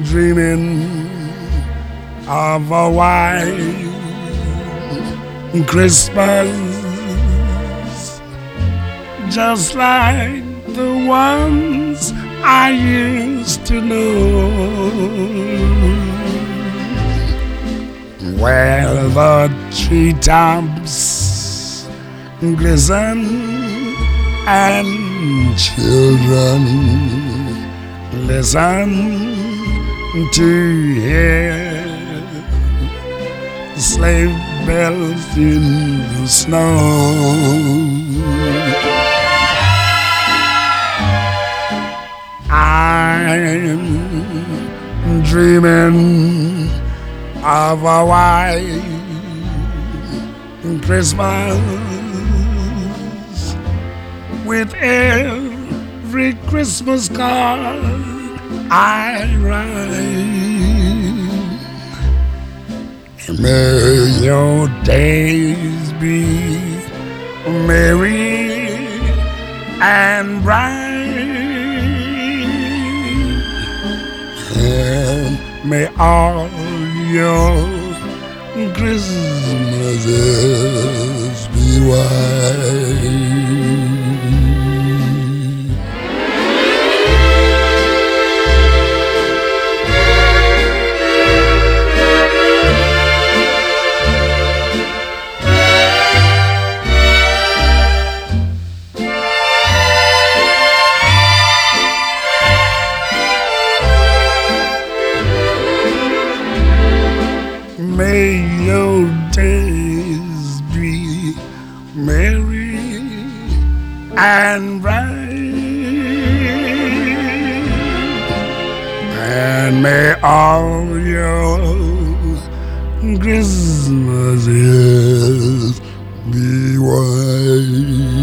dreaming of a white Christmas, just like the ones I used to know, where the treetops glisten and children listen to hear sleigh bells in the snow. I'm dreaming of a white Christmas with every Christmas card I write. May your days be merry and bright, and may all your Christmases be white. May your days be merry and bright, and may all your Christmases be white.